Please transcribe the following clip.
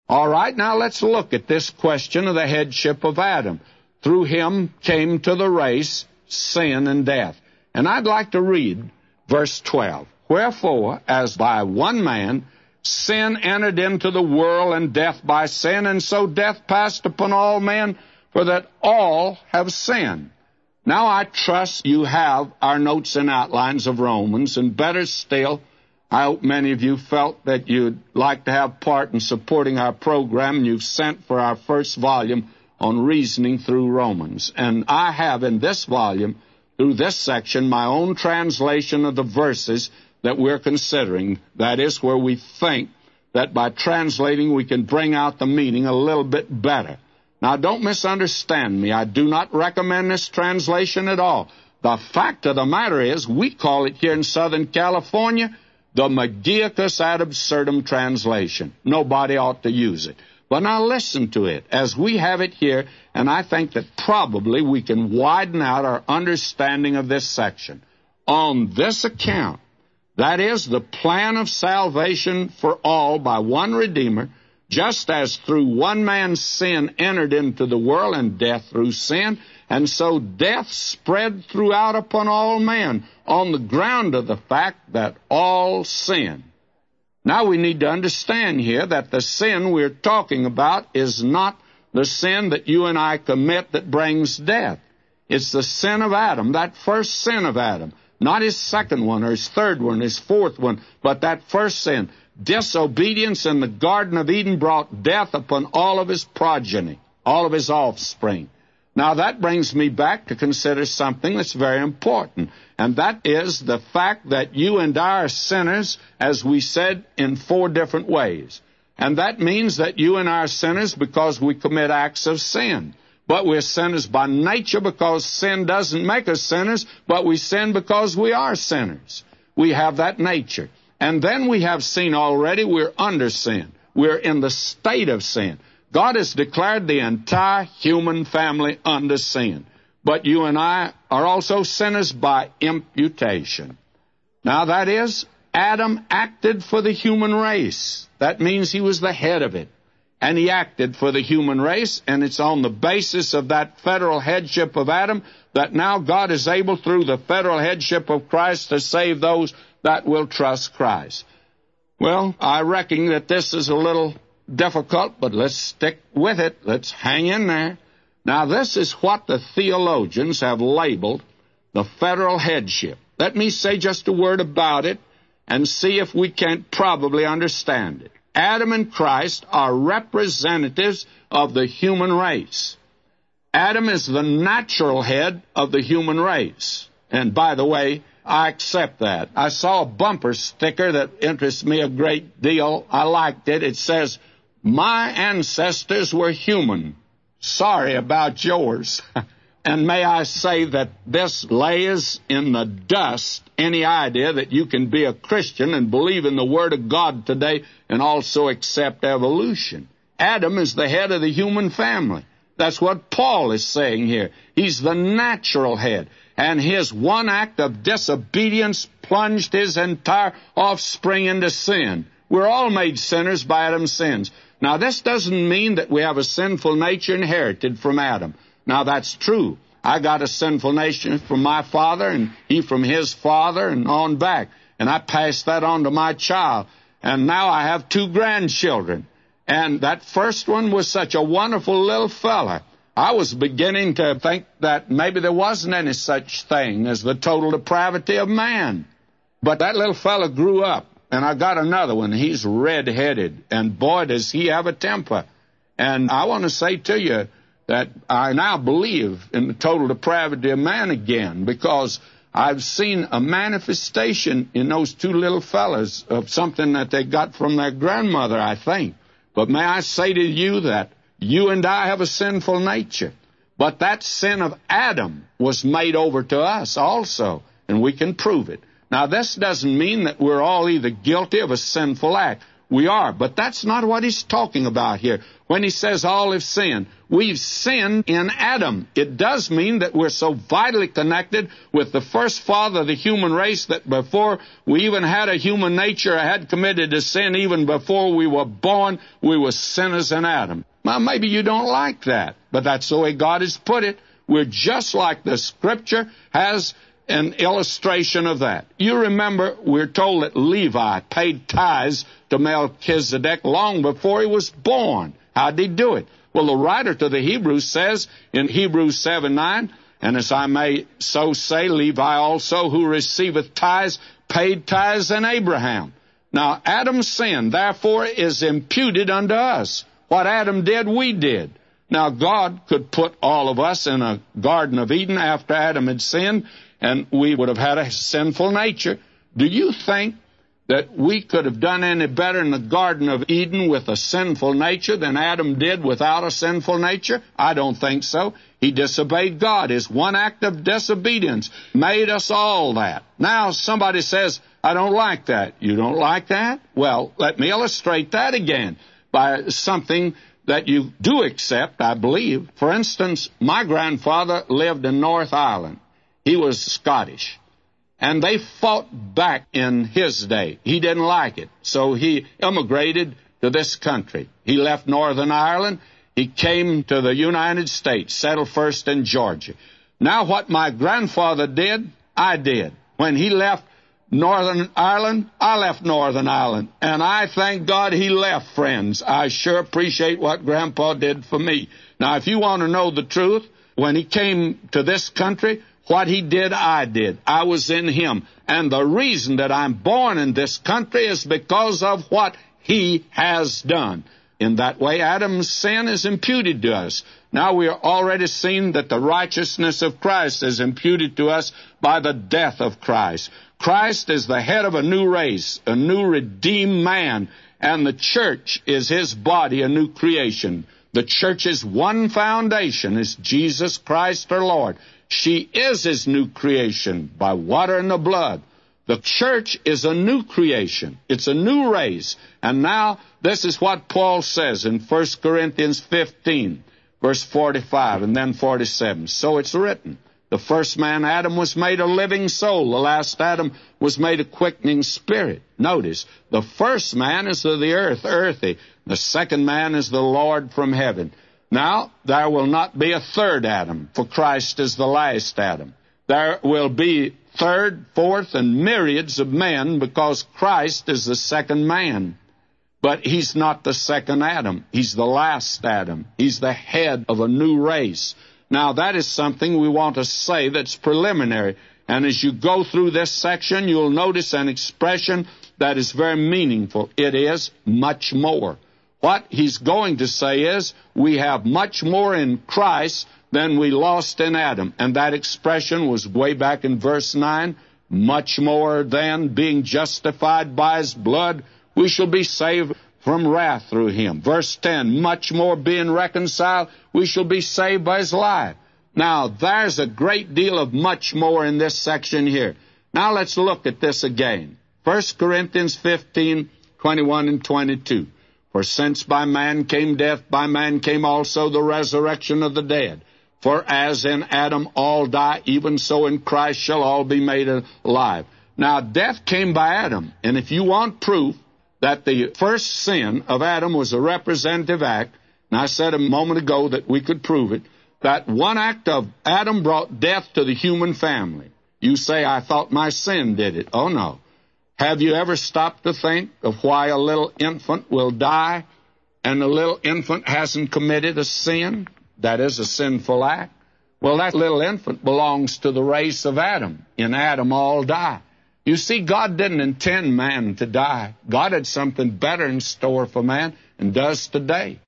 All right, now let's look at this question of the headship of Adam. Through him came to the race sin and death. And I'd like to read verse 12. Wherefore, as by one man sin entered into the world, and death by sin, and so death passed upon all men, for that all have sinned. Now I trust you have our notes and outlines of Romans, and better still, I hope many of you felt that you'd like to have part in supporting our program, and you've sent for our first volume on reasoning through Romans. And I have in this volume, through this section, my own translation of the verses that we're considering. That is where we think that by translating we can bring out the meaning a little bit better. Now, don't misunderstand me. I do not recommend this translation at all. The fact of the matter is, we call it here in Southern California the Magicus ad absurdum translation. Nobody ought to use it. But now listen to it as we have it here, and I think that probably we can widen out our understanding of this section. On this account, that is, the plan of salvation for all by one Redeemer, just as through one man's sin entered into the world, and death through sin, and so death spread throughout upon all men, on the ground of the fact that all sin. Now we need to understand here that the sin we're talking about is not the sin that you and I commit that brings death. It's the sin of Adam, that first sin of Adam. Not his second one or his third one, his fourth one, but that first sin. Disobedience in the Garden of Eden brought death upon all of his progeny, all of his offspring. Now that brings me back to consider something that's very important, and that is the fact that you and I are sinners, as we said, in 4 different ways. And that means that you and I are sinners because we commit acts of sin. But we're sinners by nature because sin doesn't make us sinners, but we sin because we are sinners. We have that nature. And then we have seen already we're under sin. We're in the state of sin. God has declared the entire human family under sin. But you and I are also sinners by imputation. Now that is, Adam acted for the human race. That means he was the head of it. And he acted for the human race, and it's on the basis of that federal headship of Adam that now God is able, through the federal headship of Christ, to save those that will trust Christ. Well, I reckon that this is a little difficult, but let's stick with it. Let's hang in there. Now, this is what the theologians have labeled the federal headship. Let me say just a word about it and see if we can't probably understand it. Adam and Christ are representatives of the human race. Adam is the natural head of the human race. And by the way, I accept that. I saw a bumper sticker that interests me a great deal. I liked it. It says, "My ancestors were human. Sorry about yours." And may I say that this lays in the dust any idea that you can be a Christian and believe in the Word of God today and also accept evolution. Adam is the head of the human family. That's what Paul is saying here. He's the natural head. And his one act of disobedience plunged his entire offspring into sin. We're all made sinners by Adam's sins. Now, this doesn't mean that we have a sinful nature inherited from Adam. Now, that's true. I got a sinful nature from my father, and he from his father, and on back. And I passed that on to my child. And now I have 2 grandchildren. And that first one was such a wonderful little fella. I was beginning to think that maybe there wasn't any such thing as the total depravity of man. But that little fella grew up, and I got another one. He's red-headed, and boy, does he have a temper. And I want to say to you that I now believe in the total depravity of man again, because I've seen a manifestation in those 2 little fellas of something that they got from their grandmother, I think. But may I say to you that you and I have a sinful nature. But that sin of Adam was made over to us also, and we can prove it. Now, this doesn't mean that we're all either guilty of a sinful act. we are. But that's not what he's talking about here. When he says all have sinned, we've sinned in Adam. It does mean that we're so vitally connected with the first father of the human race that before we even had a human nature, had committed a sin, even before we were born, we were sinners in Adam. Well, maybe you don't like that, but that's the way God has put it. We're just like the Scripture has an illustration of that. You remember, we're told that Levi paid tithes to Melchizedek long before he was born. How did he do it? Well, the writer to the Hebrews says in Hebrews 7:9, and as I may so say, Levi also, who receiveth tithes, paid tithes in Abraham. Now, Adam's sin, therefore, is imputed unto us. What Adam did, we did. Now, God could put all of us in a Garden of Eden after Adam had sinned, and we would have had a sinful nature. Do you think that we could have done any better in the Garden of Eden with a sinful nature than Adam did without a sinful nature? I don't think so. He disobeyed God. His one act of disobedience made us all that. Now somebody says, I don't like that. You don't like that? Well, let me illustrate that again by something that you do accept, I believe. For instance, my grandfather lived in North Ireland. He was Scottish. And they fought back in his day. He didn't like it, so he immigrated to this country. He left Northern Ireland. He came to the United States, settled first in Georgia. Now what my grandfather did, I did. When he left Northern Ireland, I left Northern Ireland. And I thank God he left, friends. I sure appreciate what Grandpa did for me. Now, if you want to know the truth, when he came to this country, what he did, I did. I was in him. And the reason that I'm born in this country is because of what he has done. In that way, Adam's sin is imputed to us. Now we are already seen that the righteousness of Christ is imputed to us by the death of Christ. Christ is the head of a new race, a new redeemed man, and the church is his body, a new creation. The church's one foundation is Jesus Christ our Lord. She is his new creation by water and the blood. The church is a new creation. It's a new race. And now this is what Paul says in 1 Corinthians 15, verse 45 and then 47. So it's written, the first man, Adam, was made a living soul. The last Adam was made a quickening spirit. Notice, the first man is of the earth, earthy. The second man is the Lord from heaven. Now, there will not be a third Adam, for Christ is the last Adam. There will be third, fourth, and myriads of men because Christ is the second man. But he's not the second Adam. He's the last Adam. He's the head of a new race. Now, that is something we want to say that's preliminary. And as you go through this section, you'll notice an expression that is very meaningful. It is much more. What he's going to say is, we have much more in Christ than we lost in Adam. And that expression was way back in verse 9. Much more than being justified by his blood, we shall be saved from wrath through him. Verse 10, much more being reconciled, we shall be saved by his life. Now, there's a great deal of much more in this section here. Now let's look at this again. 1 Corinthians 15, 21 and 22. For since by man came death, by man came also the resurrection of the dead. For as in Adam all die, even so in Christ shall all be made alive. Now, death came by Adam, and if you want proof that the first sin of Adam was a representative act, and I said a moment ago that we could prove it, that one act of Adam brought death to the human family. You say, I thought my sin did it. Oh, no. Have you ever stopped to think of why a little infant will die and the little infant hasn't committed a sin? That is a sinful act. Well, that little infant belongs to the race of Adam. In Adam, all die. You see, God didn't intend man to die. God had something better in store for man and does today.